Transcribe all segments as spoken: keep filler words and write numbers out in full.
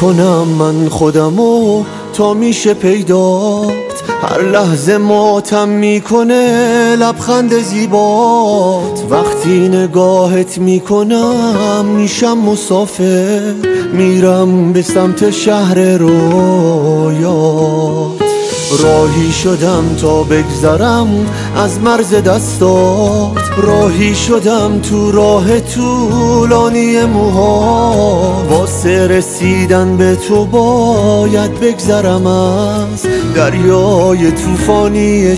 میکنم من خودمو تا میشه پیدات، هر لحظه ماتم میکنه لبخند زیبات. وقتی نگاهت میکنم میشم مسافر، میرم به سمت شهر رویات. راهی شدم تا بگذرم از مرز دستات، راهی شدم تو راه طولانی موها. واسه رسیدن به تو باید بگذرم از دریای طوفانی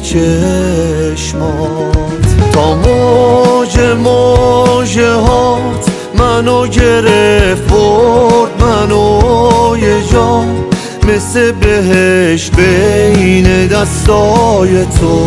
چشمات. تا موج موجه هات منو گرفت برد، منو یه جا مثل بهشت بین دستای تو.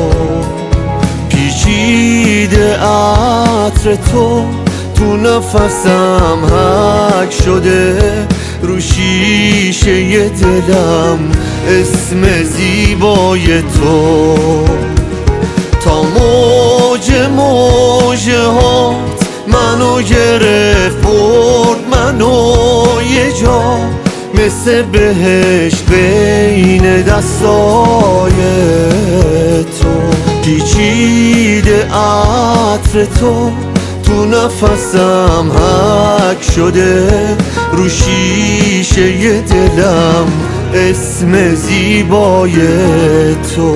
پیچیده عطر تو تو نفسم حک شده، رو شیشه دلم اسم زیبای تو. تا موج موجه هات منو گرفت برد، منو یه جا مثل بهشت بین دستای تو. پیچیده عطر تو تو نفسم حک شده، رو شیشه دلم اسم زیبای تو.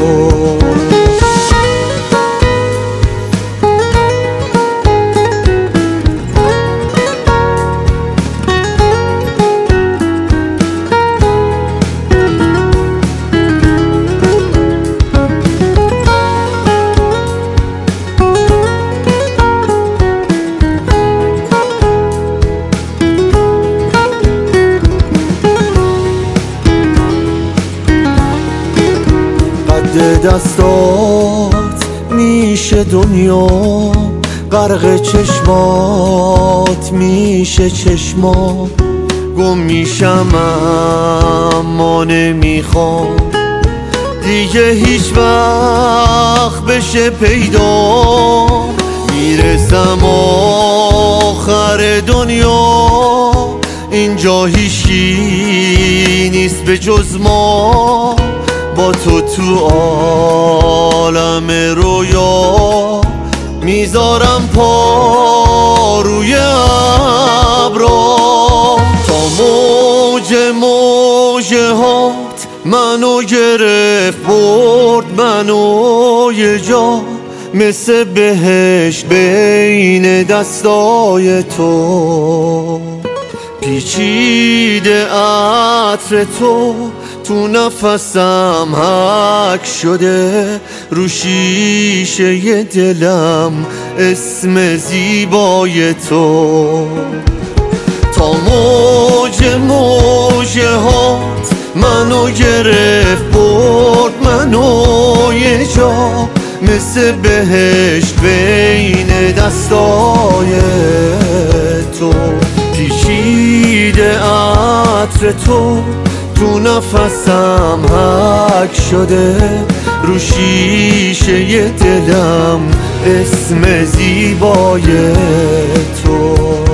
دستات میشه دنیا، غرق چشمات میشه چشما. گم میشم اما نمیخوام دیگه هیچ وقت بشه پیدا. میرسم آخر دنیا، اینجا هیچی نیست به جز ما. با تو تو عالم رویا میذارم پا روی ابرا. تا موج موجه هات منو گرفت برد، منو یه جا مثل بهشت بین دستای تو. پیچیده عطر تو تو نفسم حک شده، رو شیشه دلم اسم زیبای تو. تا موج موجه هات منو گرفت برد، منو یه جا مثل بهشت بین دستای تو. پیچیده عطر تو تو نفسم حک شده، رو شیشه دلم اسم زیبای تو.